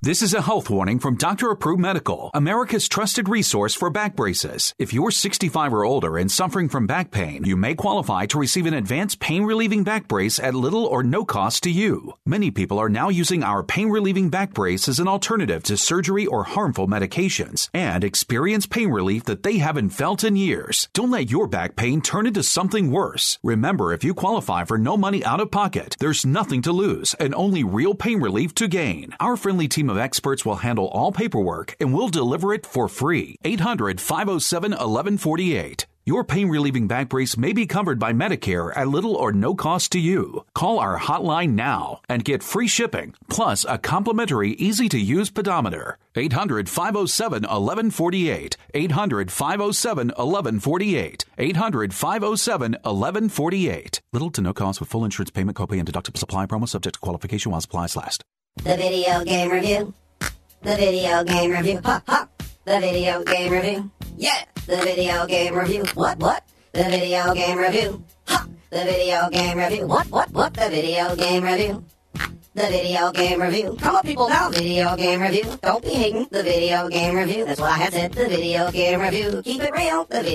This is a health warning from Dr. Approved Medical, America's trusted resource for back braces. If you're 65 or older and suffering from back pain, you may qualify to receive an advanced pain-relieving back brace at little or no cost to you. Many people are now using our pain-relieving back brace as an alternative to surgery or harmful medications and experience pain relief that they haven't felt in years. Don't let your back pain turn into something worse. Remember, if you qualify for no money out of pocket, there's nothing to lose and only real pain relief to gain. Our friendly team of experts will handle all paperwork and will deliver it for free. 800-507-1148. Your pain-relieving back brace may be covered by Medicare at little or no cost to you. Call our hotline now and get free shipping, plus a complimentary, easy-to-use pedometer. 800-507-1148. 800-507-1148. 800-507-1148. Little to no cost with full insurance payment, copay, and deductible supply promo subject to qualification while supplies last. The video game review. The video game review. Ha, ha. The video game review. Yeah. The video game review. What? The video game review. Ha. The video game review. What? The video game review. The video game review. Come on, people, now. Video game review. Don't be hating. The video game review. That's what I had said. The video game review. Keep it real. The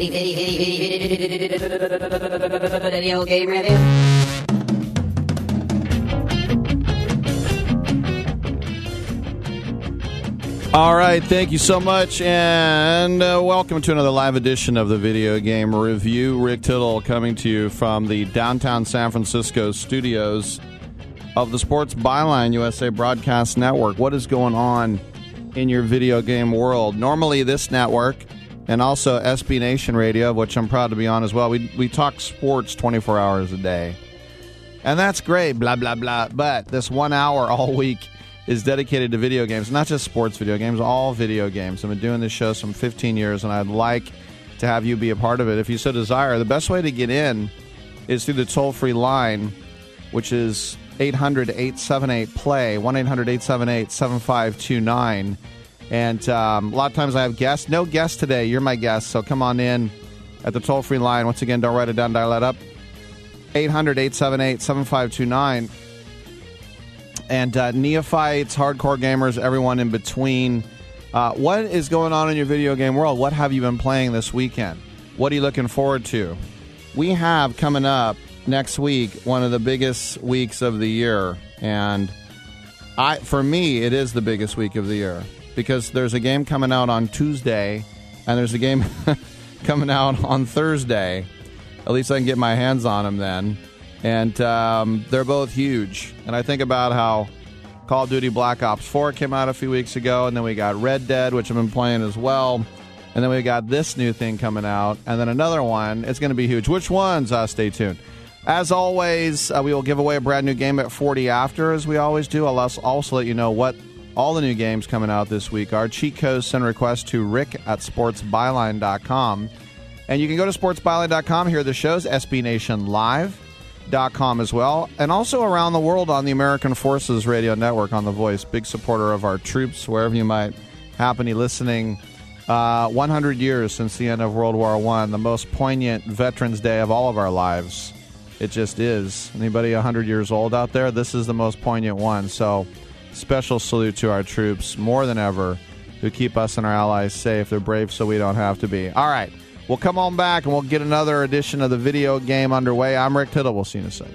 video game review. All right, thank you so much, and welcome to another live edition of the Video Game Review. Rick Tittle coming to you from the downtown San Francisco studios of the Sports Byline USA Broadcast Network. What is going on in your video game world? Normally this network, and also SB Nation Radio, which I'm proud to be on as well, we talk sports 24 hours a day. And that's great, blah, blah, blah, but this 1 hour all week is dedicated to video games, not just sports video games, all video games. I've been doing this show some 15 years, and I'd like to have you be a part of it. If you so desire, the best way to get in is through the toll-free line, which is 800-878-PLAY, 1-800-878-7529. And a lot of times I have guests. No guests today. You're my guest, so come on in at the toll-free line. Once again, don't write it down, dial that up. 800-878-7529. And neophytes, hardcore gamers, everyone in between. What is going on in your video game world? What have you been playing this weekend? What are you looking forward to? We have coming up next week one of the biggest weeks of the year. And for me, it is the biggest week of the year. Because there's a game coming out on Tuesday, and there's a game coming out on Thursday. At least I can get my hands on them then. And they're both huge. And I think about how Call of Duty Black Ops 4 came out a few weeks ago, and then we got Red Dead, which I've been playing as well. And then we got this new thing coming out, and then another one. It's going to be huge. Which ones? Stay tuned. As always, we will give away a brand new game at 40 after, as we always do. I'll also let you know what all the new games coming out this week are. Cheat codes, send requests to rick@sportsbyline.com. And you can go to sportsbyline.com, hear the shows, SB Nation Live.com as well, and also around the world on the American Forces Radio Network on The Voice. Big supporter of our troops, wherever you might happen to be listening. 100 years since the end of World War I, the most poignant Veterans Day of all of our lives. It just is. Anybody 100 years old out there? This is the most poignant one. So special salute to our troops, more than ever, who keep us and our allies safe. They're brave so we don't have to be. All right. Well, come on back, and we'll get another edition of the video game underway. I'm Rick Tittle. We'll see you in a second.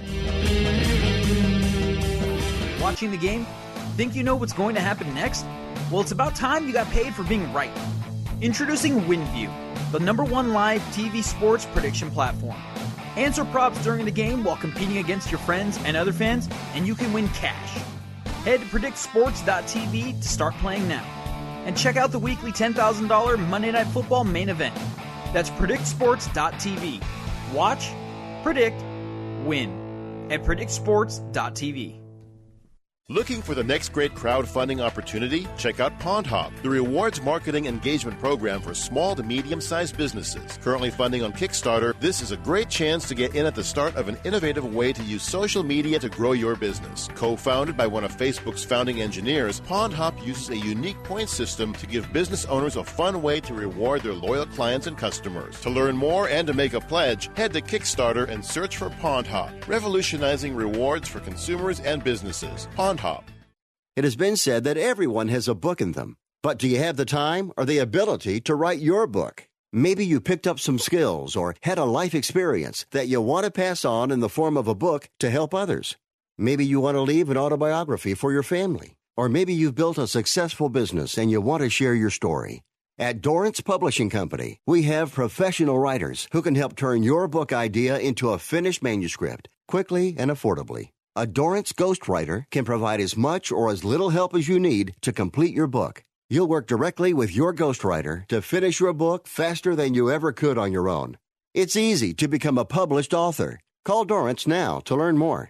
Watching the game? Think you know what's going to happen next? Well, it's about time you got paid for being right. Introducing WinView, the #1 live TV sports prediction platform. Answer props during the game while competing against your friends and other fans, and you can win cash. Head to PredictSports.tv to start playing now. And check out the weekly $10,000 Monday Night Football main event. That's PredictSports.tv. Watch, predict, win at PredictSports.tv. Looking for the next great crowdfunding opportunity? Check out PondHop, the rewards marketing engagement program for small to medium-sized businesses. Currently funding on Kickstarter, this is a great chance to get in at the start of an innovative way to use social media to grow your business. Co-founded by one of Facebook's founding engineers, PondHop uses a unique point system to give business owners a fun way to reward their loyal clients and customers. To learn more and to make a pledge, head to Kickstarter and search for PondHop, revolutionizing rewards for consumers and businesses. PondHop. It has been said that everyone has a book in them. But do you have the time or the ability to write your book? Maybe you picked up some skills or had a life experience that you want to pass on in the form of a book to help others. Maybe you want to leave an autobiography for your family. Or maybe you've built a successful business and you want to share your story. At Dorrance Publishing Company, we have professional writers who can help turn your book idea into a finished manuscript quickly and affordably. A Dorrance ghostwriter can provide as much or as little help as you need to complete your book. You'll work directly with your ghostwriter to finish your book faster than you ever could on your own. It's easy to become a published author. Call Dorrance now to learn more.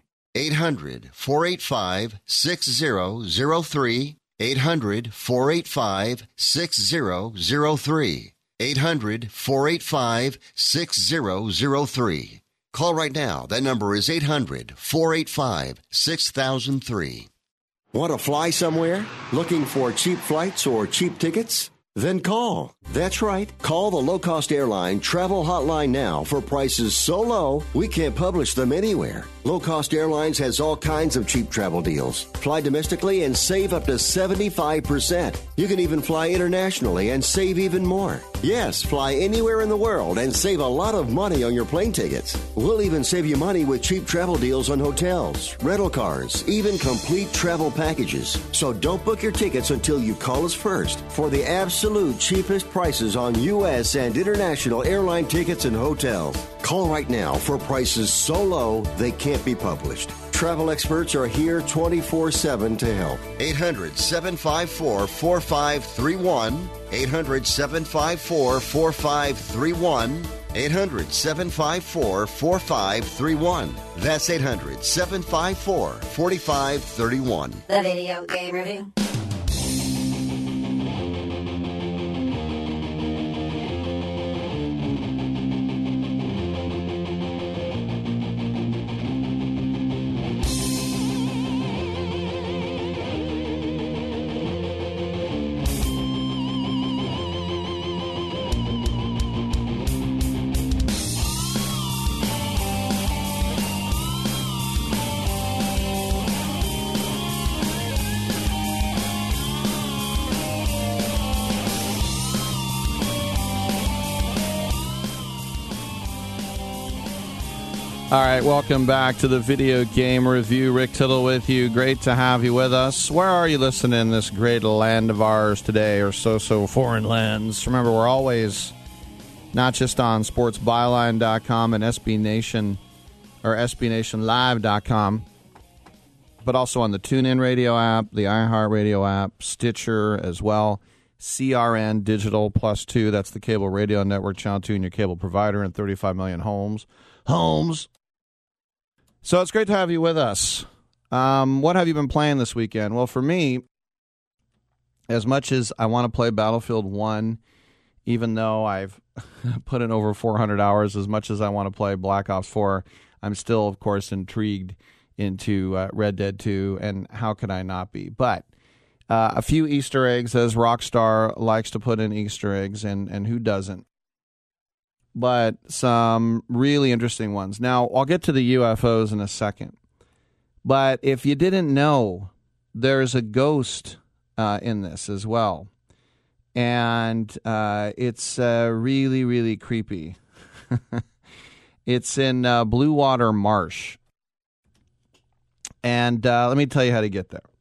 800-485-6003. 800-485-6003. 800-485-6003. Call right now. That number is 800-485-6003. Want to fly somewhere? Looking for cheap flights or cheap tickets? Then call. That's right. Call the low-cost airline travel hotline now for prices so low we can't publish them anywhere. Low Cost Airlines has all kinds of cheap travel deals. Fly domestically and save up to 75%. You can even fly internationally and save even more. Yes, fly anywhere in the world and save a lot of money on your plane tickets. We'll even save you money with cheap travel deals on hotels, rental cars, even complete travel packages. So don't book your tickets until you call us first for the absolute cheapest prices on U.S. and international airline tickets and hotels. Call right now for prices so low they can't be published. Travel experts are here 24/7 to help. 800-754-4531. 800-754-4531. 800-754-4531. That's 800-754-4531. The Video Game Review. All right, welcome back to the Video Game Review. Rick Tittle with you. Great to have you with us. Where are you listening in this great land of ours today, or so foreign lands? Remember, we're always not just on sportsbyline.com and SB Nation or SBNationLive.com, but also on the TuneIn Radio app, the iHeartRadio app, Stitcher as well, CRN Digital Plus 2. That's the cable radio network, Channel 2, and your cable provider in 35 million homes. So it's great to have you with us. What have you been playing this weekend? Well, for me, as much as I want to play Battlefield 1, even though I've put in over 400 hours, as much as I want to play Black Ops 4, I'm still, of course, intrigued into Red Dead 2, and how could I not be? But a few Easter eggs, as Rockstar likes to put in Easter eggs, and who doesn't? But some really interesting ones. Now, I'll get to the UFOs in a second. But if you didn't know, there's a ghost in this as well. And it's really, really creepy. It's in Blue Water Marsh. And let me tell you how to get there.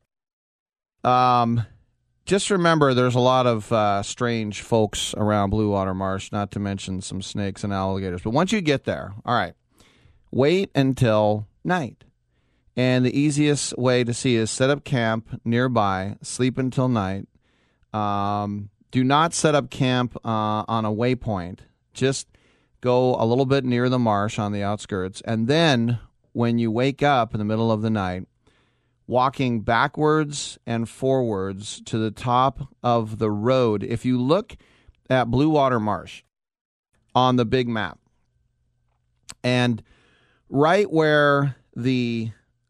Just remember, there's a lot of strange folks around Blue Water Marsh, not to mention some snakes and alligators. But once you get there, all right, wait until night. And the easiest way to see is set up camp nearby, sleep until night. Do not set up camp on a waypoint. Just go a little bit near the marsh on the outskirts. And then when you wake up in the middle of the night, walking backwards and forwards to the top of the road. If you look at Blue Water Marsh on the big map, and right where the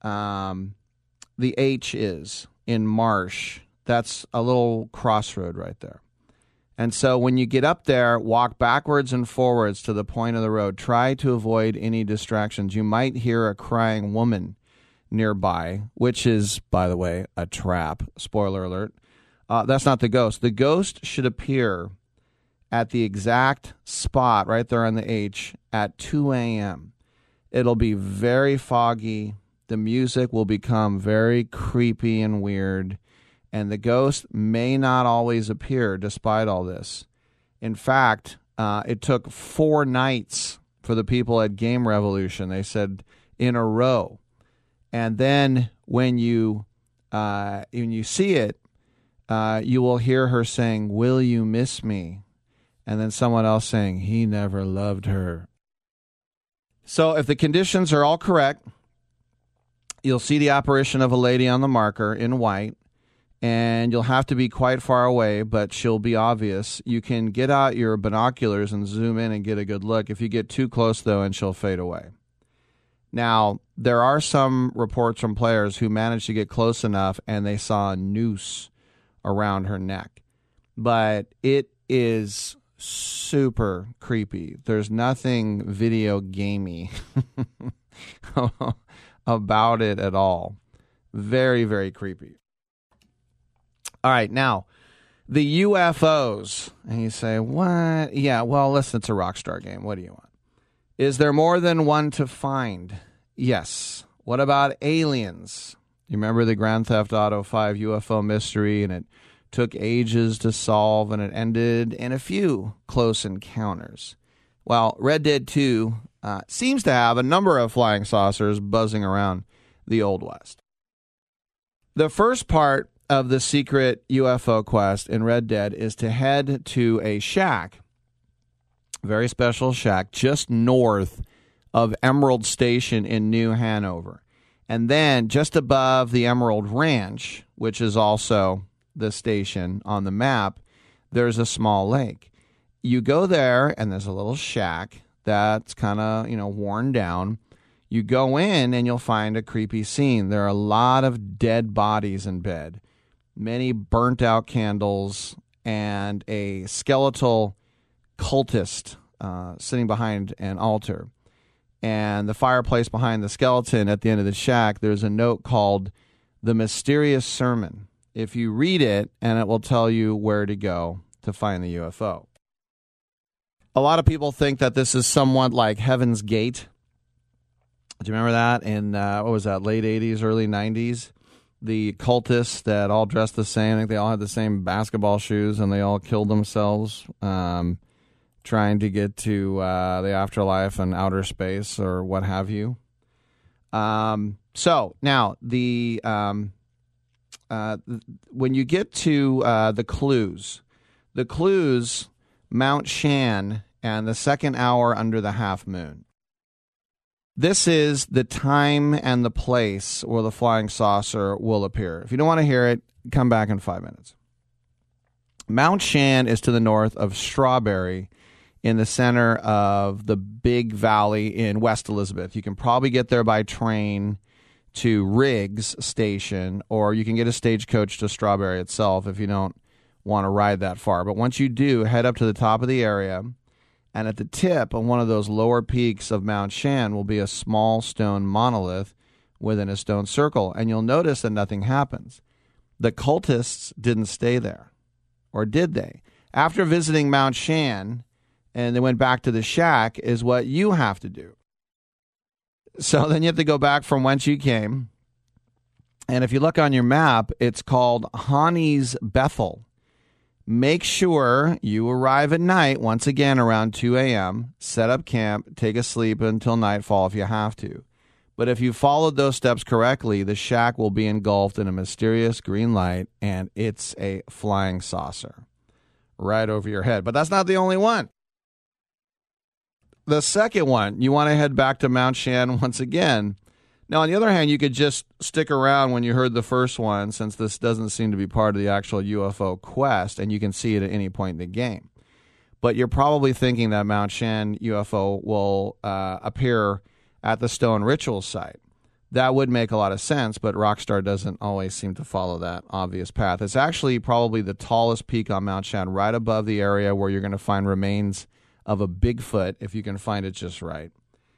H is in Marsh, that's a little crossroad right there. And so when you get up there, walk backwards and forwards to the point of the road. Try to avoid any distractions. You might hear a crying woman nearby, which is, by the way, a trap. Spoiler alert. That's not the ghost. The ghost should appear at the exact spot right there on the H at 2 a.m. It'll be very foggy. The music will become very creepy and weird, and the ghost may not always appear despite all this. In fact, it took 4 nights for the people at Game Revolution. They said in a row. And then when you see it, you will hear her saying, "Will you miss me?" And then someone else saying, "He never loved her." So if the conditions are all correct, you'll see the apparition of a lady on the marker in white, and you'll have to be quite far away, but she'll be obvious. You can get out your binoculars and zoom in and get a good look. If you get too close, though, and she'll fade away. Now, there are some reports from players who managed to get close enough and they saw a noose around her neck. But it is super creepy. There's nothing video gamey about it at all. Very, very creepy. All right, now, the UFOs. And you say, what? Yeah, well, listen, it's a Rockstar game. What do you want? Is there more than one to find? Yes. What about aliens? You remember the Grand Theft Auto 5 UFO mystery, and it took ages to solve, and it ended in a few close encounters. Well, Red Dead 2 seems to have a number of flying saucers buzzing around the Old West. The first part of the secret UFO quest in Red Dead is to head to a shack, very special shack, just north of Emerald Station in New Hanover. And then just above the Emerald Ranch, which is also the station on the map, there's a small lake. You go there, and there's a little shack that's kind of, worn down. You go in, and you'll find a creepy scene. There are a lot of dead bodies in bed, many burnt-out candles, and a skeletal cultist sitting behind an altar. And the fireplace behind the skeleton at the end of the shack, there's a note called The Mysterious Sermon. If you read it, and it will tell you where to go to find the UFO. A lot of people think that this is somewhat like Heaven's Gate. Do you remember that in, late 80s, early 90s? The cultists that all dressed the same. I think they all had the same basketball shoes, and they all killed themselves trying to get to the afterlife and outer space or what have you. So now when you get to the clues, Mount Shan and the second hour under the half moon. This is the time and the place where the flying saucer will appear. If you don't want to hear it, come back in 5 minutes. Mount Shan is to the north of Strawberry in the center of the big valley in West Elizabeth. You can probably get there by train to Riggs Station, or you can get a stagecoach to Strawberry itself if you don't want to ride that far. But once you do, head up to the top of the area, and at the tip of one of those lower peaks of Mount Shan will be a small stone monolith within a stone circle, and you'll notice that nothing happens. The cultists didn't stay there, or did they? After visiting Mount Shan, and they went back to the shack, is what you have to do. So then you have to go back from whence you came, and if you look on your map, it's called Hani's Bethel. Make sure you arrive at night, once again, around 2 a.m., set up camp, take a sleep until nightfall if you have to. But if you followed those steps correctly, the shack will be engulfed in a mysterious green light, and it's a flying saucer right over your head. But that's not the only one. The second one, you want to head back to Mount Shan once again. Now, on the other hand, you could just stick around when you heard the first one, since this doesn't seem to be part of the actual UFO quest, and you can see it at any point in the game. But you're probably thinking that Mount Shan UFO will appear at the Stone Ritual site. That would make a lot of sense, but Rockstar doesn't always seem to follow that obvious path. It's actually probably the tallest peak on Mount Shan, right above the area where you're going to find remains of a Bigfoot, if you can find it just right.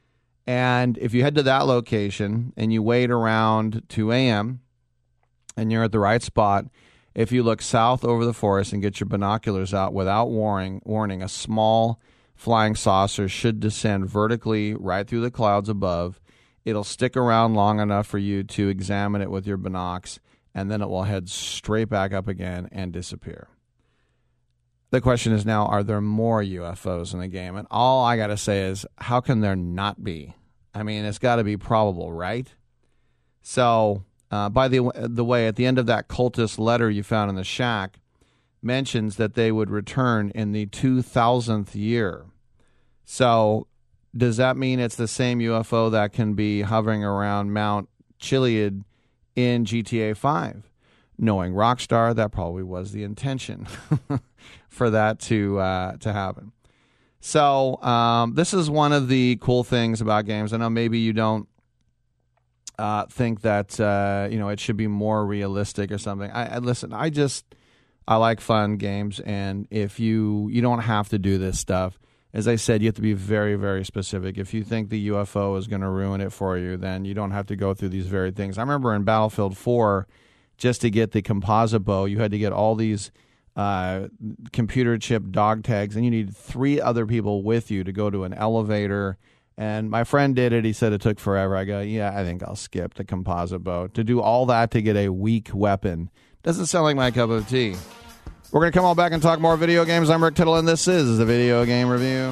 And if you head to that location and you wait around 2 a.m. and you're at the right spot, if you look south over the forest and get your binoculars out without warning, a small flying saucer should descend vertically right through the clouds above. It'll stick around long enough for you to examine it with your binocs, and then it will head straight back up again and disappear. The question is now, are there more UFOs in the game? And all I got to say is, how can there not be? I mean, it's got to be probable, right? So, by the way, at the end of that cultist letter you found in the shack, mentions that they would return in the 2000th year. So, does that mean it's the same UFO that can be hovering around Mount Chiliad in GTA 5? Knowing Rockstar, that probably was the intention for that to happen. So this is one of the cool things about games. I know maybe you don't think that it should be more realistic or something. Listen. I like fun games, and if you don't have to do this stuff. As I said, you have to be very, very specific. If you think the UFO is going to ruin it for you, then you don't have to go through these very things. I remember in Battlefield 4, just to get the composite bow, you had to get all these computer chip dog tags, and you needed 3 other people with you to go to an elevator. And my friend did it. He said it took forever. I go, yeah, I think I'll skip the composite bow. To do all that to get a weak weapon doesn't sound like my cup of tea. We're going to come on back and talk more video games. I'm Rick Tittle, and this is the Video Game Review.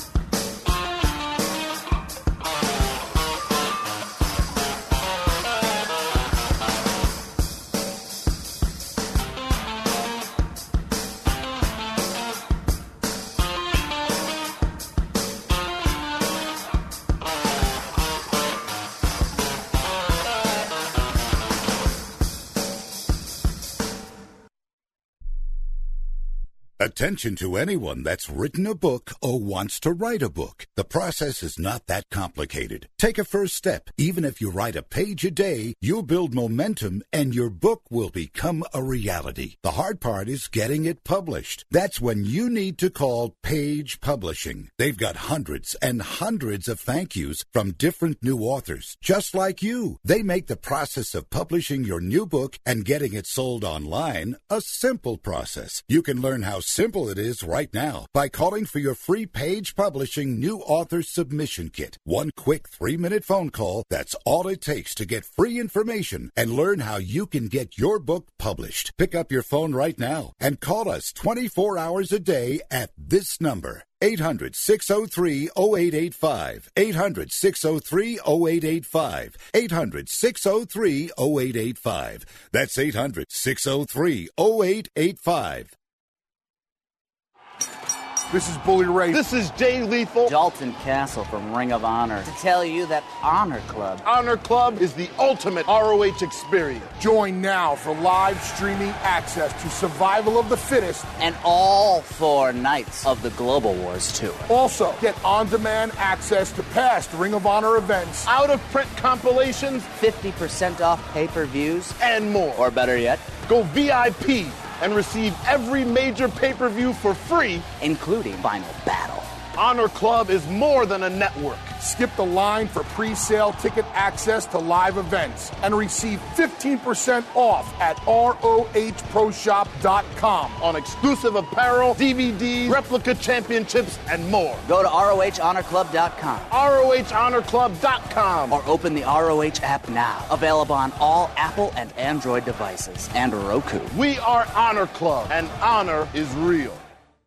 Attention to anyone that's written a book or wants to write a book. The process is not that complicated. Take a first step. Even if you write a page a day, you'll build momentum and your book will become a reality. The hard part is getting it published. That's when you need to call Page Publishing. They've got hundreds and hundreds of thank yous from different new authors, just like you. They make the process of publishing your new book and getting it sold online a simple process. You can learn how simple it is right now by calling for your free Page Publishing New Author Submission Kit. One quick 3-minute phone call, that's all it takes to get free information and learn how you can get your book published. Pick up your phone right now and call us 24 hours a day at this number. 800-603-0885. 800-603-0885. 800-603-0885. That's 800-603-0885. This is Bully Ray. This is Jay Lethal. Dalton Castle from Ring of Honor to tell you that Honor Club. Honor Club is the ultimate ROH experience. Join now for live streaming access to Survival of the Fittest and all 4 nights of the Global Wars Tour. Also, get on-demand access to past Ring of Honor events, out-of-print compilations, 50% off pay-per-views, and more. Or better yet, go VIP and receive every major pay-per-view for free, including Final Battle. Honor Club is more than a network. Skip the line for pre-sale ticket access to live events and receive 15% off at ROHProShop.com on exclusive apparel, DVDs, replica championships, and more. Go to ROHHonorClub.com. ROHHonorClub.com. Or open the ROH app now. Available on all Apple and Android devices and Roku. We are Honor Club, and honor is real.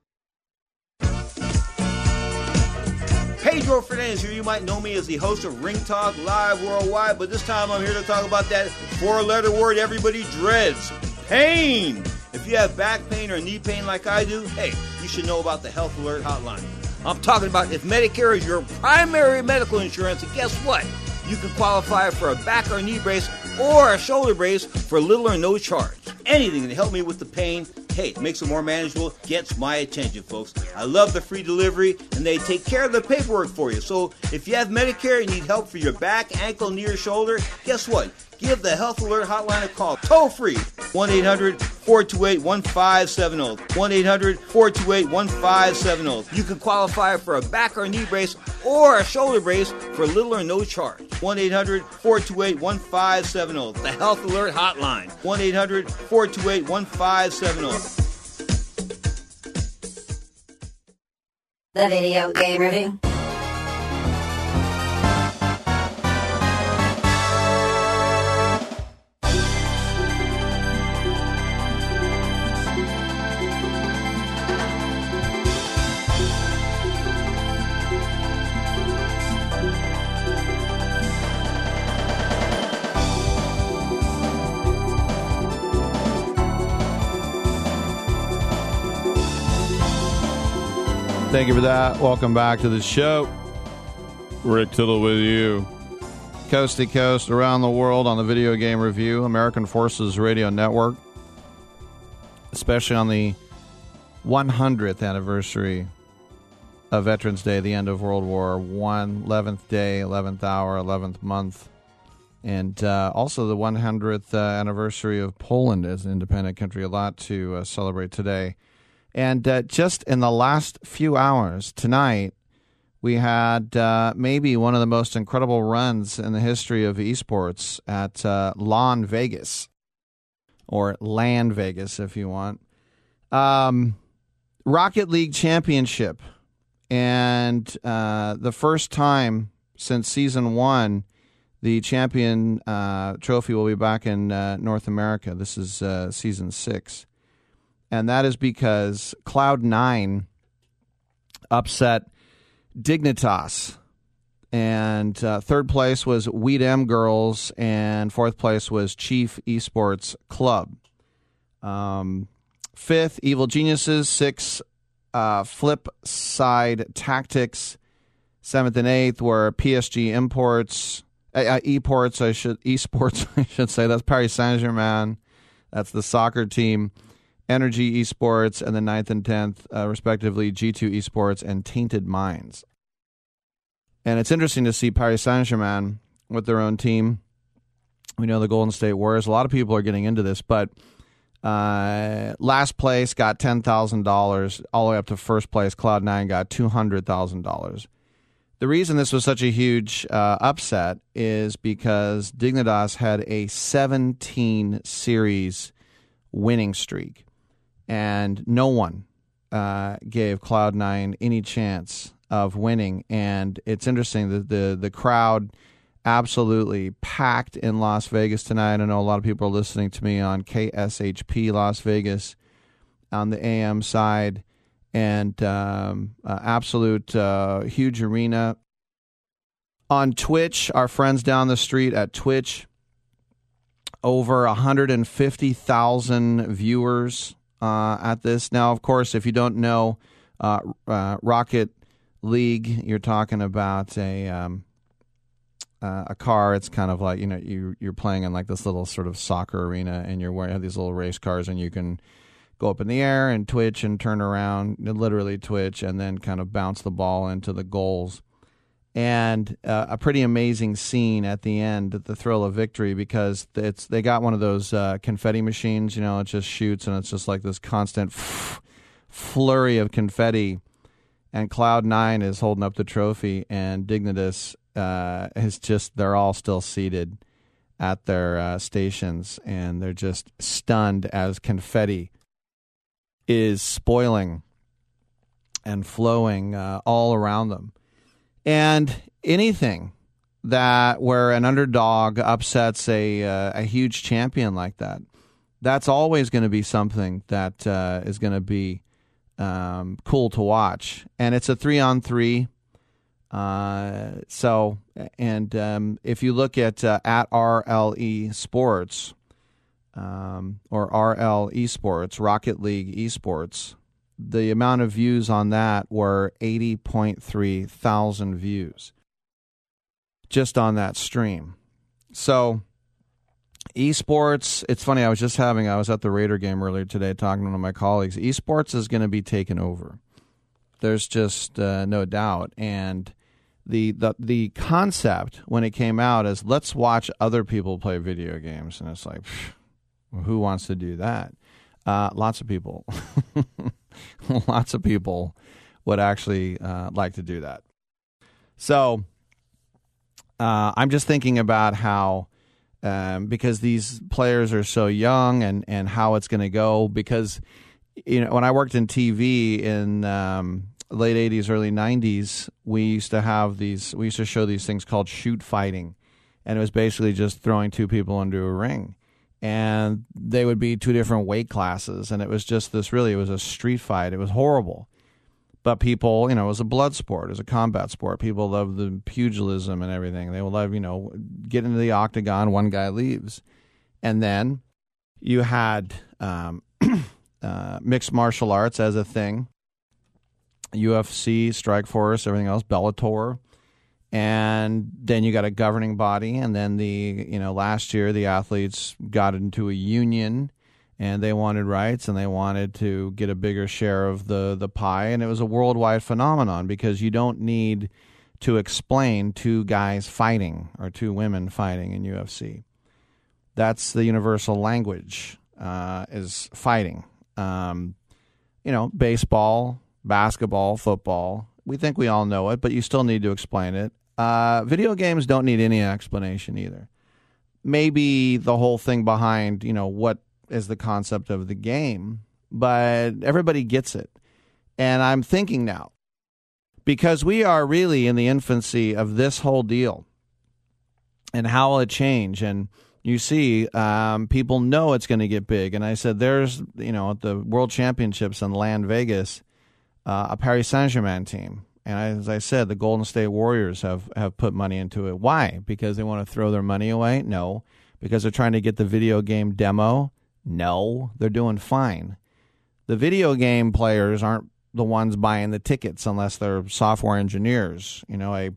Pedro Fernandez here. You might know me as the host of Ring Talk Live Worldwide, but this time I'm here to talk about that 4-letter word everybody dreads, pain. If you have back pain or knee pain like I do, hey, you should know about the Health Alert Hotline. I'm talking about if Medicare is your primary medical insurance, and guess what? You can qualify for a back or knee brace or a shoulder brace for little or no charge. Anything to help me with the pain, hey, it makes it more manageable, gets my attention, folks. I love the free delivery, and they take care of the paperwork for you. So if you have Medicare and need help for your back, ankle, knee, or shoulder, guess what? Give the Health Alert Hotline a call. Toll free, 1-800 1-800-428-1570. 1-800-428-1570. You can qualify for a back or knee brace or a shoulder brace for little or no charge. 1-800-428-1570. The Health Alert Hotline. 1-800-428-1570. The Video Game Review. Thank you for that. Welcome back to the show. Rick Tittle with you. Coast to coast, around the world on the Video Game Review, American Forces Radio Network. Especially on the 100th anniversary of Veterans Day, the end of World War I, 11th day, 11th hour, 11th month. And also the 100th anniversary of Poland as an independent country. A lot to celebrate today. And just in the last few hours tonight, we had maybe one of the most incredible runs in the history of esports at LAN Vegas, or LAN Vegas if you want. Rocket League Championship. And the first time since Season 1, the champion trophy will be back in North America. This is Season 6. And that is because Cloud9 upset Dignitas. And third place was Weed M Girls, and fourth place was Chief Esports Club. Fifth, Evil Geniuses. Sixth, Flip Side Tactics. Seventh and eighth were PSG Esports, I should say. That's Paris Saint-Germain. That's the soccer team. Energy Esports, and the 9th and 10th, respectively, G2 Esports and Tainted Minds. And it's interesting to see Paris Saint-Germain with their own team. We know the Golden State Warriors. A lot of people are getting into this, but last place got $10,000, all the way up to first place. Cloud9 got $200,000. The reason this was such a huge upset is because Dignitas had a 17-series winning streak. And no one gave Cloud9 any chance of winning. And it's interesting that the crowd absolutely packed in Las Vegas tonight. I know a lot of people are listening to me on KSHP Las Vegas on the AM side. And absolute huge arena. On Twitch, our friends down the street at Twitch, over 150,000 viewers at this. Now, of course, if you don't know Rocket League, you're talking about a car. It's kind of like, you're playing in like this little sort of soccer arena, and you have these little race cars, and you can go up in the air and twitch and turn around, literally twitch, and then kind of bounce the ball into the goals. And a pretty amazing scene at the end, at the thrill of victory, because they got one of those confetti machines. It just shoots, and it's just like this constant flurry of confetti. And Cloud9 is holding up the trophy, and Dignitas they're all still seated at their stations, and they're just stunned as confetti is spoiling and flowing all around them. And anything where an underdog upsets a huge champion like that, that's always going to be something that is going to be cool to watch. And it's a 3-on-3. If you look at RLE Sports, or RL Esports, Rocket League Esports, the amount of views on that were 80.3 thousand views just on that stream. So esports, it's funny, I was at the Raider game earlier today talking to one of my colleagues. Esports is going to be taken over. There's just no doubt. And the concept when it came out is, let's watch other people play video games. And it's like, who wants to do that? Lots of people. Lots of people would actually like to do that. So I'm just thinking about how, because these players are so young and how it's going to go. Because, when I worked in TV in late 80s, early 90s, we used to show these things called shoot fighting. And it was basically just throwing two people into a ring. And they would be two different weight classes. And it was just it was a street fight. It was horrible. But people, it was a blood sport. It was a combat sport. People loved the pugilism and everything. They would love, get into the octagon, one guy leaves. And then you had mixed martial arts as a thing. UFC, Strikeforce, everything else, Bellator. And then you got a governing body. And then last year the athletes got into a union and they wanted rights and they wanted to get a bigger share of the pie. And it was a worldwide phenomenon because you don't need to explain two guys fighting or two women fighting in UFC. That's the universal language, is fighting. Baseball, basketball, football. We think we all know it, but you still need to explain it. Video games don't need any explanation either. Maybe the whole thing behind, what is the concept of the game, but everybody gets it. And I'm thinking now, because we are really in the infancy of this whole deal and how will it change? And you see, people know it's going to get big. And I said, there's, at the World Championships in Land Vegas, a Paris Saint-Germain team. And as I said, the Golden State Warriors have put money into it. Why? Because they want to throw their money away? No. Because they're trying to get the video game demo? No. They're doing fine. The video game players aren't the ones buying the tickets unless they're software engineers. A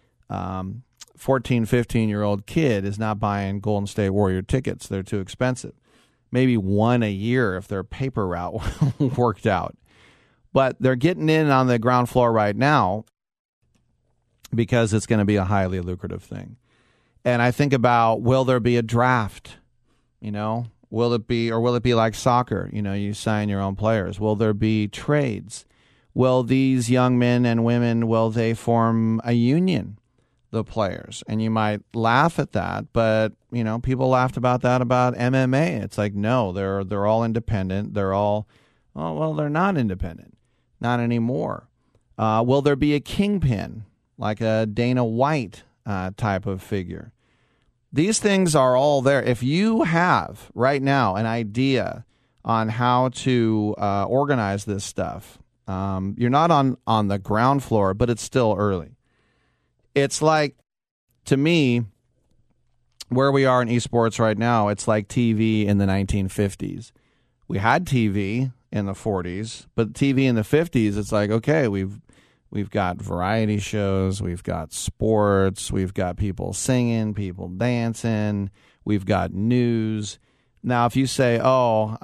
14, 15-year-old kid is not buying Golden State Warrior tickets. They're too expensive. Maybe one a year if their paper route worked out. But they're getting in on the ground floor right now because it's going to be a highly lucrative thing. And I think about, will there be a draft? Will it be like soccer? You sign your own players. Will there be trades? Will these young men and women, will they form a union, the players? And you might laugh at that, but, people laughed about that about MMA. It's like, no, they're all independent. They're all, they're not independent. Not anymore. Will there be a kingpin, like a Dana White type of figure? These things are all there. If you have right now an idea on how to organize this stuff, you're not on the ground floor, but it's still early. It's like, to me, where we are in esports right now, it's like TV in the 1950s. We had TV in the 40s, but TV in the 50s, it's like, okay, we've got variety shows, we've got sports, we've got people singing, people dancing, we've got news. Now, if you say, it's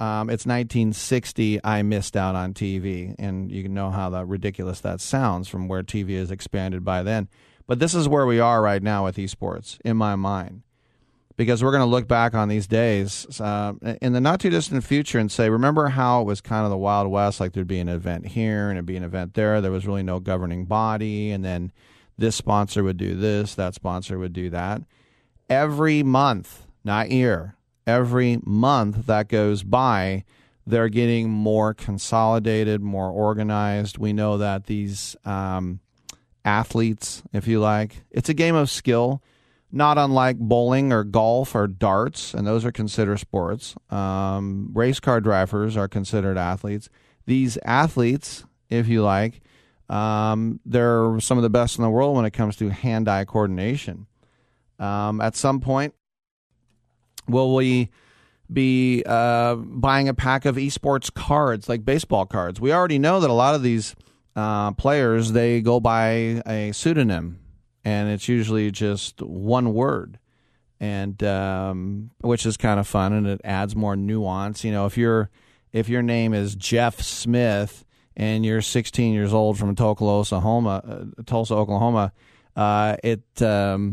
1960, I missed out on TV, and you can know how ridiculous that sounds from where TV has expanded by then. But this is where we are right now with esports, in my mind. Because we're going to look back on these days in the not-too-distant future and say, remember how it was kind of the Wild West, like there'd be an event here and it'd be an event there. There was really no governing body, and then this sponsor would do this, that sponsor would do that. Every month, not year, every month that goes by, they're getting more consolidated, more organized. We know that these athletes, if you like, it's a game of skill. Not unlike bowling or golf or darts, and those are considered sports. Race car drivers are considered athletes. These athletes, if you like, they're some of the best in the world when it comes to hand-eye coordination. At some point, will we be buying a pack of esports cards, like baseball cards? We already know that a lot of these players, they go by a pseudonym. And it's usually just one word, and which is kind of fun, and it adds more nuance. If your name is Jeff Smith and you're 16 years old from Tulsa, Oklahoma,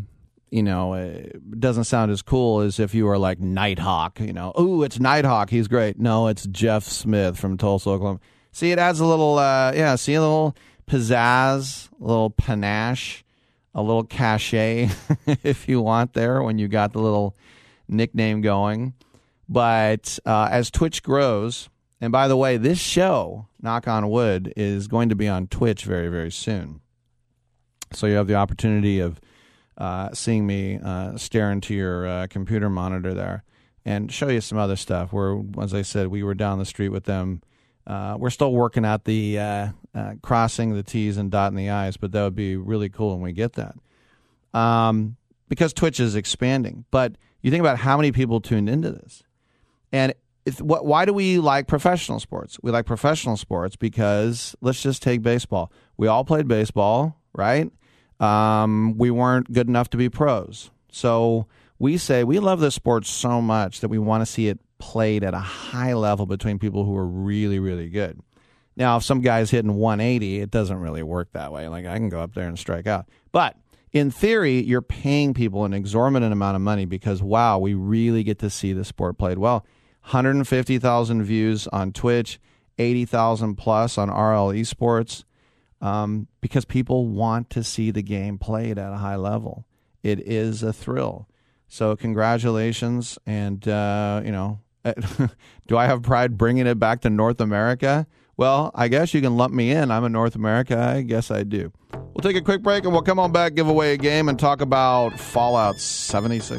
it doesn't sound as cool as if you were like Nighthawk. Ooh, it's Nighthawk. He's great. No, it's Jeff Smith from Tulsa, Oklahoma. See, it adds a little, a little pizzazz, a little panache, a little cachet, if you want there, when you got the little nickname going. But as Twitch grows, and by the way, this show, knock on wood, is going to be on Twitch very, very soon. So you have the opportunity of seeing me stare into your computer monitor there and show you some other stuff. As I said, we were down the street with them. We're still working out the crossing the T's and dotting the I's, but that would be really cool when we get that. Because Twitch is expanding. But you think about how many people tuned into this. And why do we like professional sports? We like professional sports because, let's just take baseball. We all played baseball, right? We weren't good enough to be pros. So we say we love this sport so much that we want to see it played at a high level between people who are really, really good. Now, if some guy's hitting 180, it doesn't really work that way. Like, I can go up there and strike out. But in theory, you're paying people an exorbitant amount of money because, wow, we really get to see the sport played well. 150,000 views on Twitch, 80,000 plus on RL Esports, because people want to see the game played at a high level. It is a thrill. So congratulations, and, do I have pride bringing it back to North America? Well, I guess you can lump me in. I'm in North America. I guess I do. We'll take a quick break, and we'll come on back, give away a game, and talk about Fallout 76.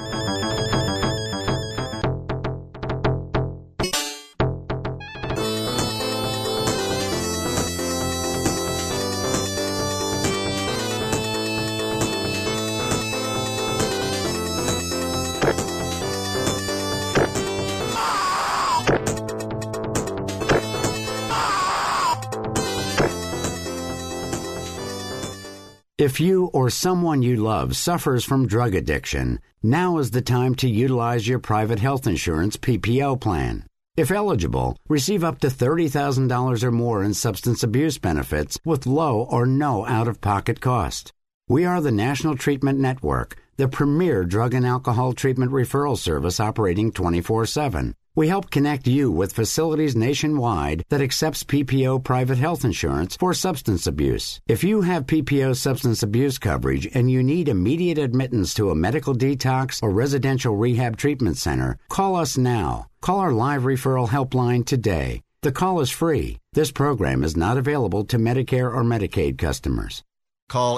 If you or someone you love suffers from drug addiction, now is the time to utilize your private health insurance PPO plan. If eligible, receive up to $30,000 or more in substance abuse benefits with low or no out-of-pocket cost. We are the National Treatment Network, the premier drug and alcohol treatment referral service operating 24/7. We help connect you with facilities nationwide that accepts PPO private health insurance for substance abuse. If you have PPO substance abuse coverage and you need immediate admittance to a medical detox or residential rehab treatment center, call us now. Call our live referral helpline today. The call is free. This program is not available to Medicare or Medicaid customers. Call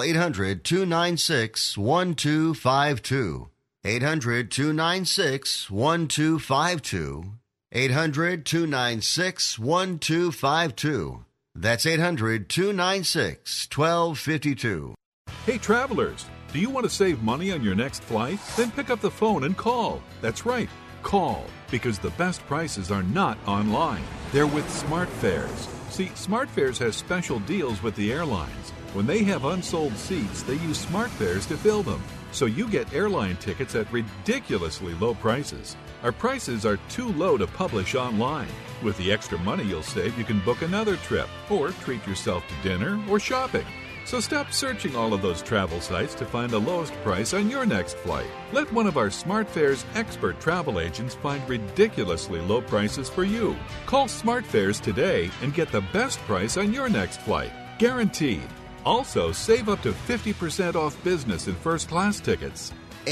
800-296-1252. 800-296-1252. 800-296-1252. That's 800-296-1252. Hey, travelers, do you want to save money on your next flight? Then pick up the phone and call. That's right, call, because the best prices are not online. They're with SmartFares. See, SmartFares has special deals with the airlines. When they have unsold seats, they use SmartFares to fill them. So you get airline tickets at ridiculously low prices. Our prices are too low to publish online. With the extra money you'll save, you can book another trip or treat yourself to dinner or shopping. So stop searching all of those travel sites to find the lowest price on your next flight. Let one of our SmartFares expert travel agents find ridiculously low prices for you. Call SmartFares today and get the best price on your next flight. Guaranteed. Also, save up to 50% off business and first-class tickets.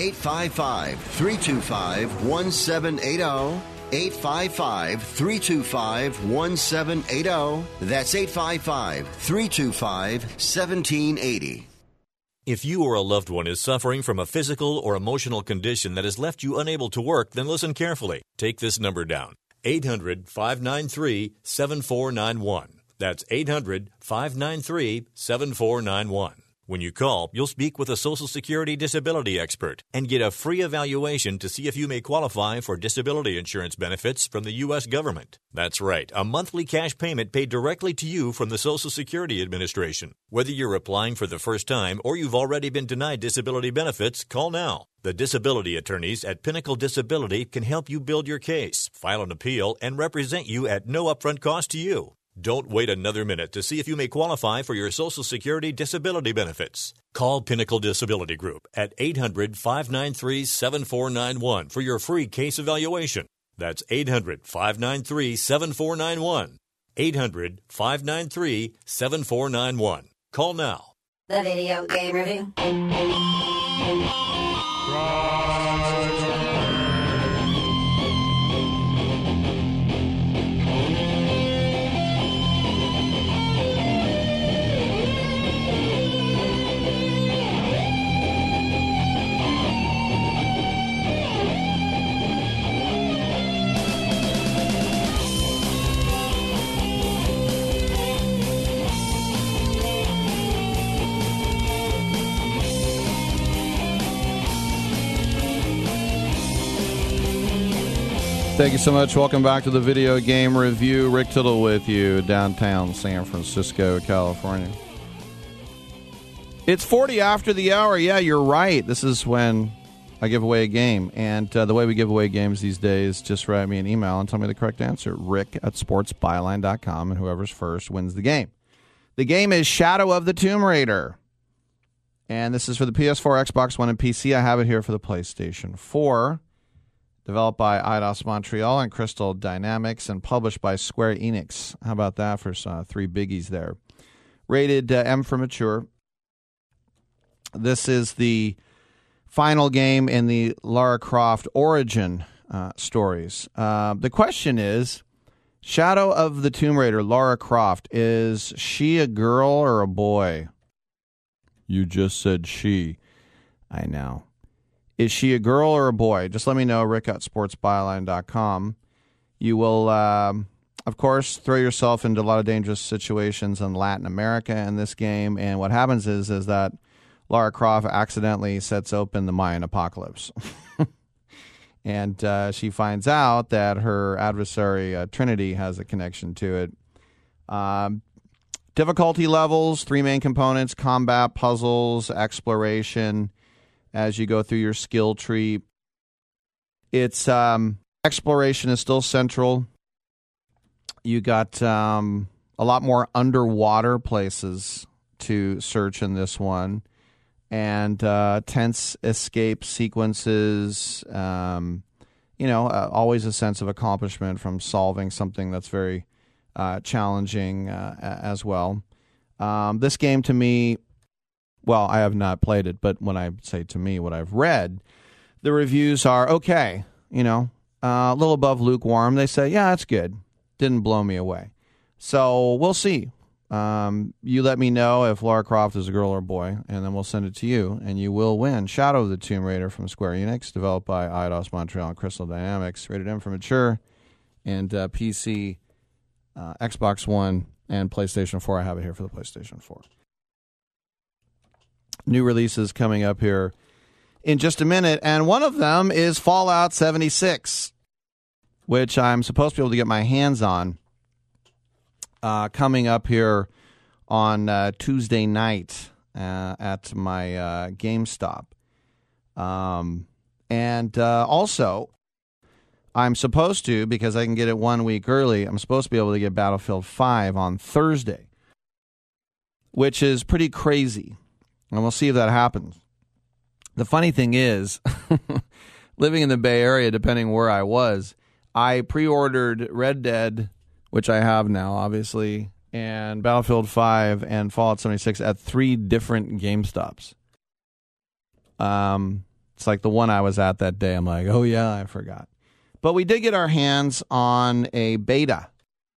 855-325-1780. 855-325-1780. That's 855-325-1780. If you or a loved one is suffering from a physical or emotional condition that has left you unable to work, then listen carefully. Take this number down. 800-593-7491. That's 800-593-7491. When you call, you'll speak with a Social Security disability expert and get a free evaluation to see if you may qualify for disability insurance benefits from the U.S. government. That's right, a monthly cash payment paid directly to you from the Social Security Administration. Whether you're applying for the first time or you've already been denied disability benefits, call now. The disability attorneys at Pinnacle Disability can help you build your case, file an appeal, and represent you at no upfront cost to you. Don't wait another minute to see if you may qualify for your Social Security disability benefits. Call Pinnacle Disability Group at 800-593-7491 for your free case evaluation. That's 800-593-7491. 800-593-7491. Call now. The Video Game Review. Thank you so much. Welcome back to the Video Game Review. Rick Tittle with you, downtown San Francisco, California. It's 40 after the hour. Yeah, you're right. This is when I give away a game. And the way we give away games these days, just write me an email and tell me the correct answer. Rick@sportsbyline.com, and whoever's first wins the game. The game is Shadow of the Tomb Raider. And this is for the PS4, Xbox One, and PC. I have it here for the PlayStation 4. Developed by Eidos Montreal and Crystal Dynamics and published by Square Enix. How about that for three biggies there? Rated M for mature. This is the final game in the Lara Croft origin stories. The question is, Shadow of the Tomb Raider, Lara Croft, is she a girl or a boy? You just said she. I know. Is she a girl or a boy? Just let me know, rick@sportsbyline.com. You will, of course, throw yourself into a lot of dangerous situations in Latin America in this game. And what happens is that Lara Croft accidentally sets open the Mayan apocalypse. And she finds out that her adversary, Trinity, has a connection to it. Difficulty levels, three main components: combat, puzzles, exploration. As you go through your skill tree, it's exploration is still central. You got a lot more underwater places to search in this one, and tense escape sequences. Always a sense of accomplishment from solving something that's very challenging as well. This game, to me. Well, I have not played it, but when I say to me what I've read, the reviews are okay, a little above lukewarm. They say, yeah, it's good. Didn't blow me away. So we'll see. You let me know if Lara Croft is a girl or a boy, and then we'll send it to you, and you will win Shadow of the Tomb Raider from Square Enix, developed by Eidos Montreal and Crystal Dynamics, rated M for mature, and PC, Xbox One, and PlayStation 4. I have it here for the PlayStation 4. New releases coming up here in just a minute, and one of them is Fallout 76, which I'm supposed to be able to get my hands on coming up here on Tuesday night at my GameStop. And also, I'm supposed to, because I can get it 1 week early, I'm supposed to be able to get Battlefield 5 on Thursday, which is pretty crazy. And we'll see if that happens. The funny thing is, living in the Bay Area, depending where I was, I pre-ordered Red Dead, which I have now, obviously, and Battlefield 5 and Fallout 76 at 3 different GameStops. It's like the one I was at that day. I'm like, oh, yeah, I forgot. But we did get our hands on a beta.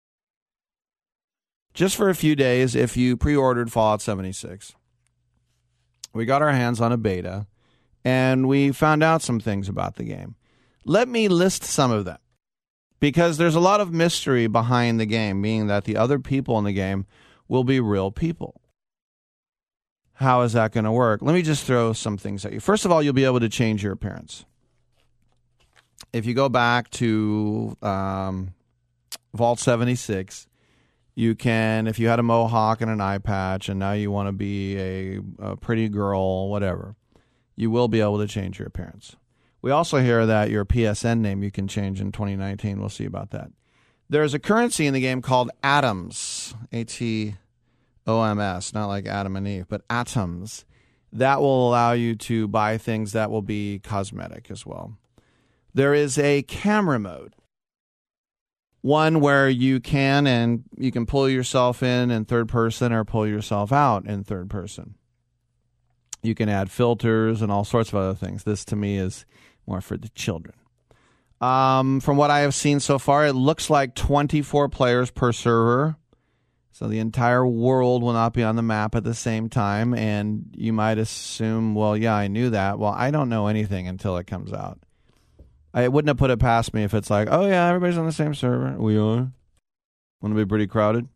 Just for a few days, if you pre-ordered Fallout 76. We got our hands on a beta, and we found out some things about the game. Let me list some of them, because there's a lot of mystery behind the game, meaning that the other people in the game will be real people. How is that going to work? Let me just throw some things at you. First of all, you'll be able to change your appearance. If you go back to Vault 76, you can, if you had a mohawk and an eye patch and now you want to be a pretty girl, whatever, you will be able to change your appearance. We also hear that your PSN name you can change in 2019. We'll see about that. There's a currency in the game called atoms, ATOMS, not like Adam and Eve, but atoms. That will allow you to buy things that will be cosmetic as well. There is a camera mode, one where you can pull yourself in third person or pull yourself out in third person. You can add filters and all sorts of other things. This, to me, is more for the children. From what I have seen so far, it looks like 24 players per server. So the entire world will not be on the map at the same time. And you might assume, well, yeah, I knew that. Well, I don't know anything until it comes out. I wouldn't have put it past me if it's like, oh, yeah, everybody's on the same server. We are. Want to be pretty crowded.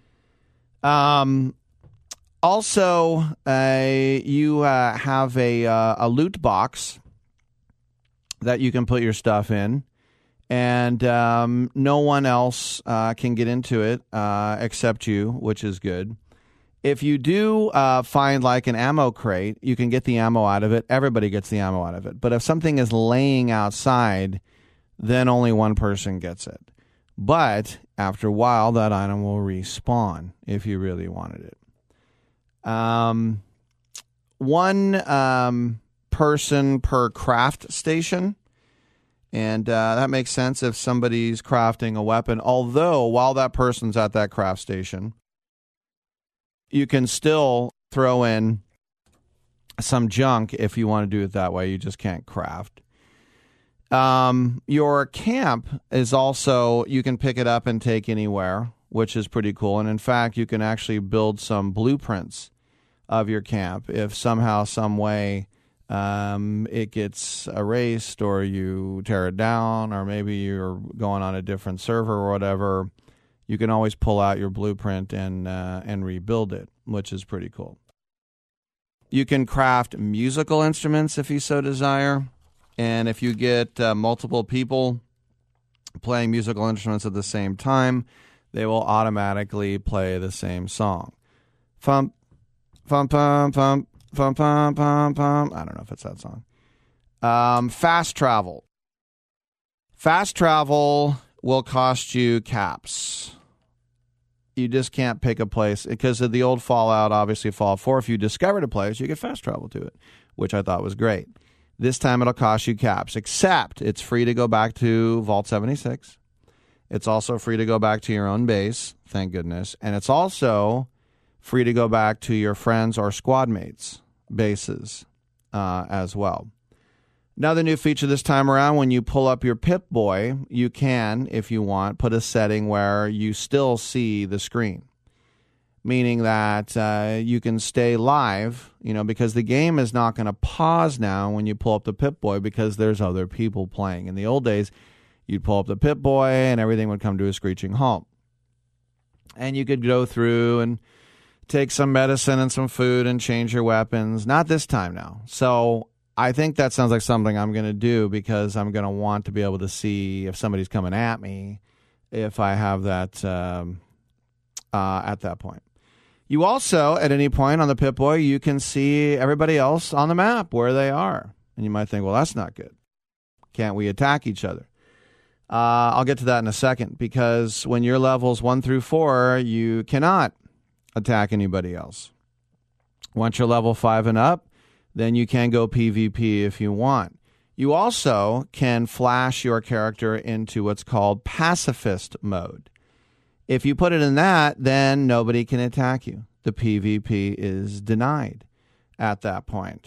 Also, you have a loot box that you can put your stuff in, and no one else can get into it except you, which is good. If you do find like an ammo crate, you can get the ammo out of it. Everybody gets the ammo out of it. But if something is laying outside, then only one person gets it. But after a while, that item will respawn if you really wanted it. One person per craft station. And that makes sense if somebody's crafting a weapon. Although, while that person's at that craft station, you can still throw in some junk if you want to do it that way. You just can't craft. Your camp is also, you can pick it up and take anywhere, which is pretty cool. And in fact, you can actually build some blueprints of your camp if somehow, some way, it gets erased or you tear it down, or maybe you're going on a different server or whatever. You can always pull out your blueprint and rebuild it, which is pretty cool. You can craft musical instruments if you so desire. And if you get multiple people playing musical instruments at the same time, they will automatically play the same song. Fum, fum, fum, fum. Pum, pum, pum, pum. I don't know if it's that song. Fast travel. Fast travel will cost you caps. You just can't pick a place. Because of the old Fallout, obviously Fallout 4, if you discovered a place, you get fast travel to it, which I thought was great. This time it'll cost you caps, except it's free to go back to Vault 76. It's also free to go back to your own base, thank goodness. And it's also free to go back to your friends or squad mates' bases as well. Another new feature this time around, when you pull up your Pip-Boy, you can, if you want, put a setting where you still see the screen. Meaning that you can stay live, because the game is not going to pause now when you pull up the Pip-Boy because there's other people playing. In the old days, you'd pull up the Pip-Boy and everything would come to a screeching halt. And you could go through and take some medicine and some food and change your weapons. Not this time now. So I think that sounds like something I'm going to do because I'm going to want to be able to see if somebody's coming at me if I have that at that point. You also, at any point on the Pip-Boy, you can see everybody else on the map where they are. And you might think, well, that's not good. Can't we attack each other? I'll get to that in a second, because when you're levels 1 through 4, you cannot attack anybody else. Once you're level 5 and up, then you can go PvP if you want. You also can flash your character into what's called pacifist mode. If you put it in that, then nobody can attack you. The PvP is denied at that point.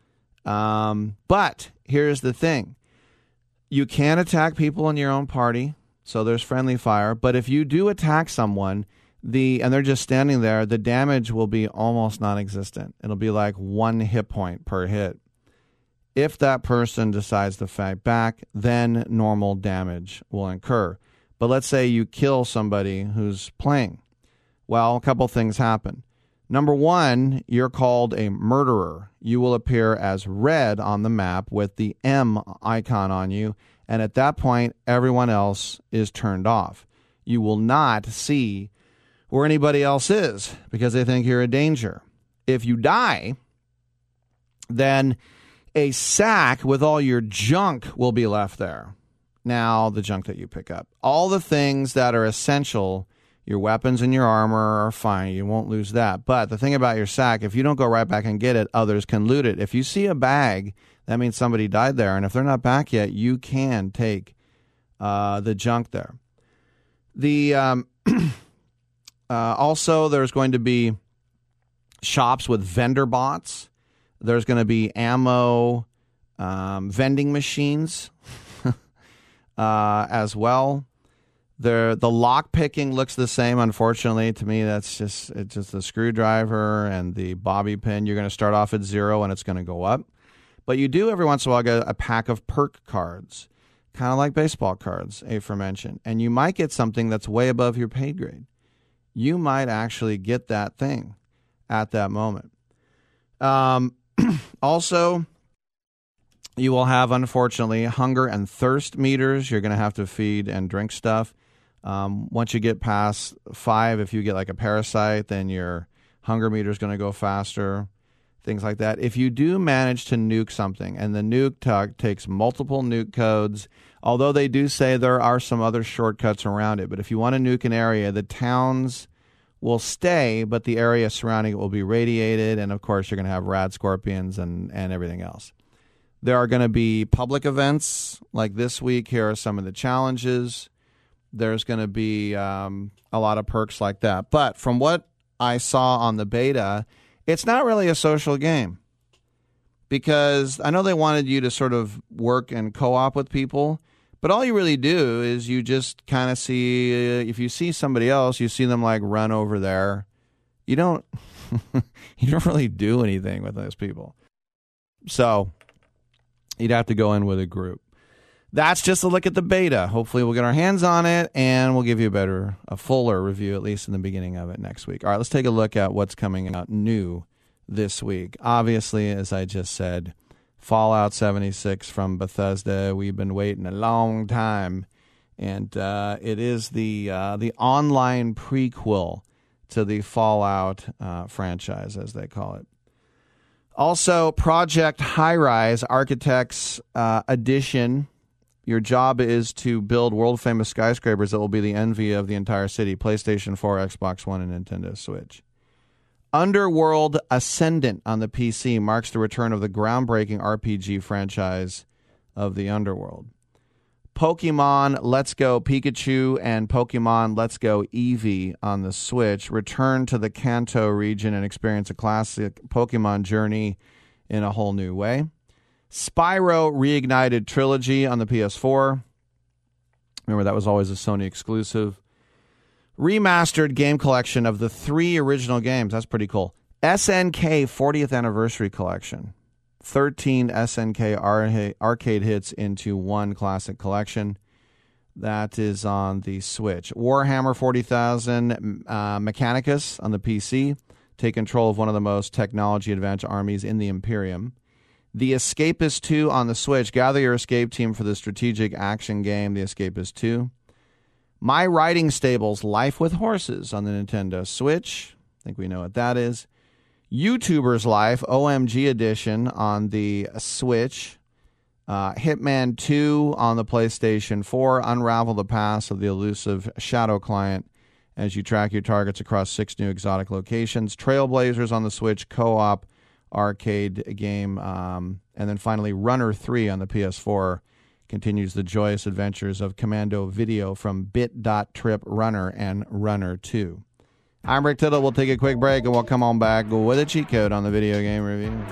But here's the thing. You can attack people in your own party, so there's friendly fire. But if you do attack someone, and they're just standing there, the damage will be almost non-existent. It'll be like 1 hit point per hit. If that person decides to fight back, then normal damage will incur. But let's say you kill somebody who's playing. Well, a couple things happen. Number one, you're called a murderer. You will appear as red on the map with the M icon on you, and at that point, everyone else is turned off. You will not see where anybody else is because they think you're a danger. If you die, then a sack with all your junk will be left there. now the junk that you pick up. All the things that are essential, your weapons and your armor are fine. You won't lose that. But the thing about your sack, if you don't go right back and get it, others can loot it. If you see a bag, that means somebody died there. And if they're not back yet, you can take the junk there. Also, there's going to be shops with vendor bots. There's going to be ammo vending machines as well. The lock picking looks the same. Unfortunately, to me, it's just the screwdriver and the bobby pin. You're going to start off at 0 and it's going to go up. But you do every once in a while get a pack of perk cards, kind of like baseball cards, aforementioned. And you might get something that's way above your pay grade. You might actually get that thing at that moment. Also, you will have, unfortunately, hunger and thirst meters. You're going to have to feed and drink stuff. Once you get past 5, if you get like a parasite, then your hunger meter is going to go faster, things like that. If you do manage to nuke something, and the nuke takes multiple nuke codes, although they do say there are some other shortcuts around it, but if you want to nuke an area, the towns will stay, but the area surrounding it will be radiated, and of course you're going to have rad scorpions and everything else. There are going to be public events like this week. Here are some of the challenges. There's going to be a lot of perks like that. But from what I saw on the beta, it's not really a social game, because I know they wanted you to sort of work and co-op with people, but all you really do is you just kind of see, if you see somebody else, you see them like run over there. You don't really do anything with those people. So you'd have to go in with a group. That's just a look at the beta. Hopefully we'll get our hands on it, and we'll give you a fuller review, at least in the beginning of it next week. All right, let's take a look at what's coming out new this week. Obviously, as I just said, Fallout 76 from Bethesda. We've been waiting a long time, and it is the online prequel to the Fallout franchise, as they call it. Also, Project High-Rise Architects Edition. Your job is to build world-famous skyscrapers that will be the envy of the entire city. PlayStation 4, Xbox One, and Nintendo Switch. Underworld Ascendant on the PC marks the return of the groundbreaking RPG franchise of the Underworld. Pokemon Let's Go Pikachu and Pokemon Let's Go Eevee on the Switch return to the Kanto region and experience a classic Pokemon journey in a whole new way. Spyro Reignited Trilogy on the PS4. Remember, that was always a Sony exclusive. Remastered game collection of the 3 original games. That's pretty cool. SNK 40th Anniversary Collection. 13 SNK arcade hits into one classic collection. That is on the Switch. Warhammer 40,000 Mechanicus on the PC. Take control of one of the most technology-advanced armies in the Imperium. The Escapist 2 on the Switch. Gather your escape team for the strategic action game, The Escapist 2. My Riding Stables, Life with Horses on the Nintendo Switch. I think we know what that is. YouTuber's Life, OMG Edition on the Switch. Hitman 2 on the PlayStation 4. Unravel the past of the elusive Shadow Client as you track your targets across 6 new exotic locations. Trailblazers on the Switch, co-op arcade game. And then finally, Runner 3 on the PS4 continues the joyous adventures of Commando Video from Bit.Trip Runner and Runner 2. I'm Rick Tittle. We'll take a quick break and we'll come on back with a cheat code on the video game review.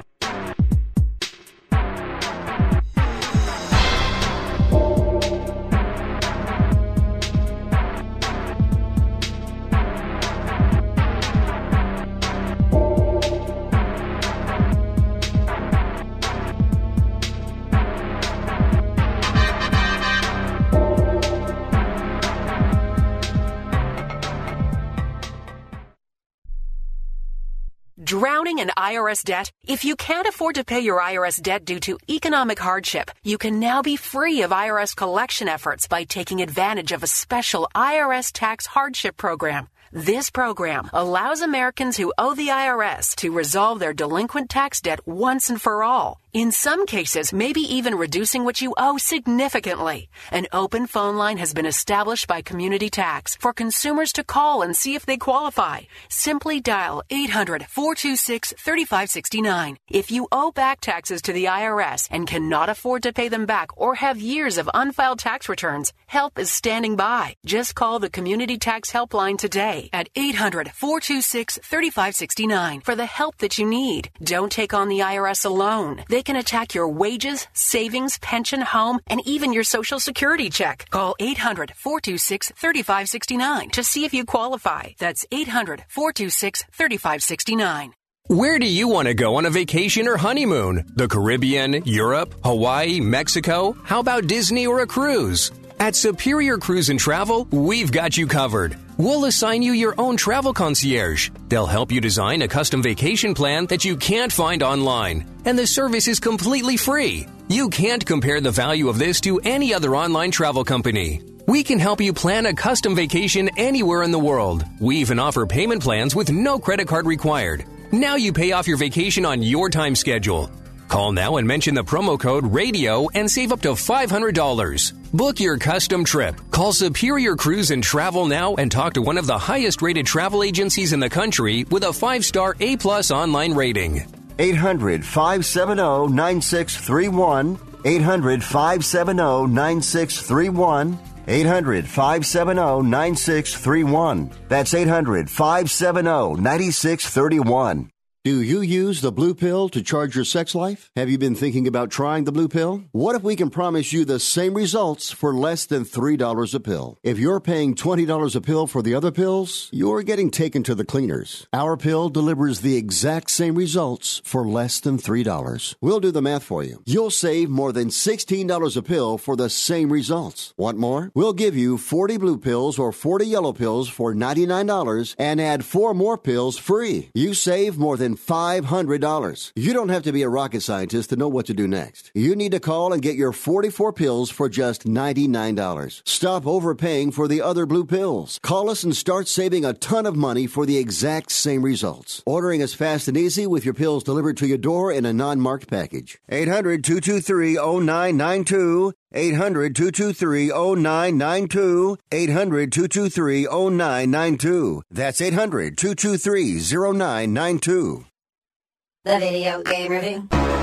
Drowning in IRS debt? If you can't afford to pay your IRS debt due to economic hardship, you can now be free of IRS collection efforts by taking advantage of a special IRS tax hardship program. This program allows Americans who owe the IRS to resolve their delinquent tax debt once and for all. In some cases, maybe even reducing what you owe significantly. An open phone line has been established by Community Tax for consumers to call and see if they qualify. Simply dial 800-426-3569. If you owe back taxes to the IRS and cannot afford to pay them back or have years of unfiled tax returns, help is standing by. Just call the Community Tax Helpline today at 800-426-3569 for the help that you need. Don't take on the IRS alone. They can attack your wages, savings, pension, home, and even your Social Security check. Call 800-426-3569 to see if you qualify. That's 800-426-3569. Where do you want to go on a vacation or honeymoon? The Caribbean, Europe, Hawaii, Mexico? How about Disney or a cruise? At Superior Cruise and Travel, we've got you covered. We'll assign you your own travel concierge. They'll help you design a custom vacation plan that you can't find online. And the service is completely free. You can't compare the value of this to any other online travel company. We can help you plan a custom vacation anywhere in the world. We even offer payment plans with no credit card required. Now you pay off your vacation on your time schedule. Call now and mention the promo code RADIO and save up to $500. Book your custom trip. Call Superior Cruise and Travel now and talk to one of the highest rated travel agencies in the country with a 5-star A+ online rating. 800-570-9631. 800-570-9631. 800-570-9631. That's 800-570-9631. Do you use the Blue Pill to charge your sex life? Have you been thinking about trying the Blue Pill? What if we can promise you the same results for less than $3 a pill? If you're paying $20 a pill for the other pills, you're getting taken to the cleaners. Our pill delivers the exact same results for less than $3. We'll do the math for you. You'll save more than $16 a pill for the same results. Want more? We'll give you 40 blue pills or 40 yellow pills for $99 and add 4 more pills free. You save more than $500. You don't have to be a rocket scientist to know what to do next. You need to call and get your 44 pills for just $99. Stop overpaying for the other blue pills. Call us and start saving a ton of money for the exact same results. Ordering is fast and easy with your pills delivered to your door in a non-marked package. 800-223-0992. 800-223-0992. 800-223-0992. That's 800-223-0992. The Video Game Review.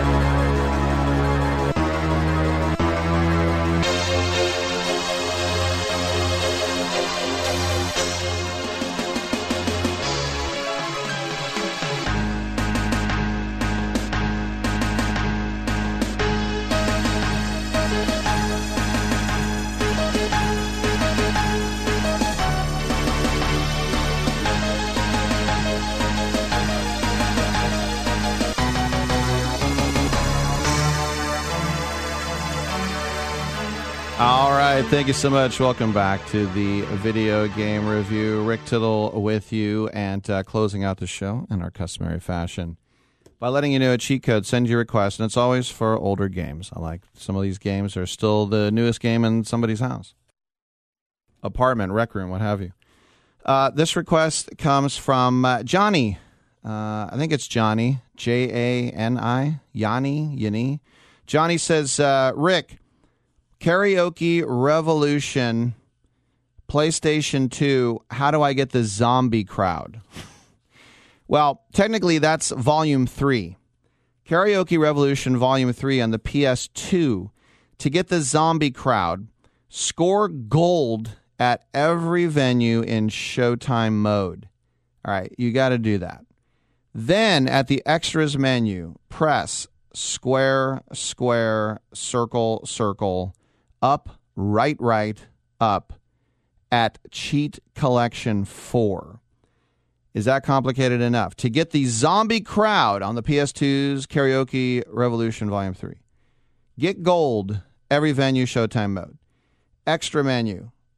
All right, thank you so much. Welcome back to the Video Game Review. Rick Tittle with you and closing out the show in our customary fashion by letting you know a cheat code. Send your request, and it's always for older games. I like some of these games are still the newest game in somebody's house. Apartment, rec room, what have you. This request comes from Johnny. I think it's Johnny, Jani, Yanni. Johnny says, Rick, Karaoke Revolution, PlayStation 2, how do I get the zombie crowd? Well, technically that's Volume 3. Karaoke Revolution Volume 3 on the PS2. To get the zombie crowd, score gold at every venue in Showtime mode. All right, you got to do that. Then at the extras menu, press square, square, circle, circle, up, right, up at Cheat Collection 4. Is that complicated enough? To get the zombie crowd on the PS2's Karaoke Revolution Volume 3. Get gold, every venue, Showtime mode. Extra menu.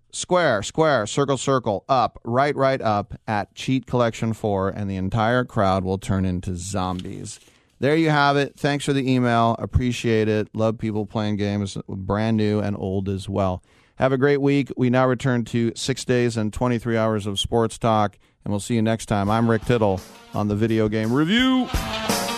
Square, circle, up, right up at Cheat Collection 4, and the entire crowd will turn into zombies. There you have it. Thanks for the email. Appreciate it. Love people playing games, brand new and old as well. Have a great week. We now return to 6 days and 23 hours of sports talk, and we'll see you next time. I'm Rick Tittle on the Video Game Review.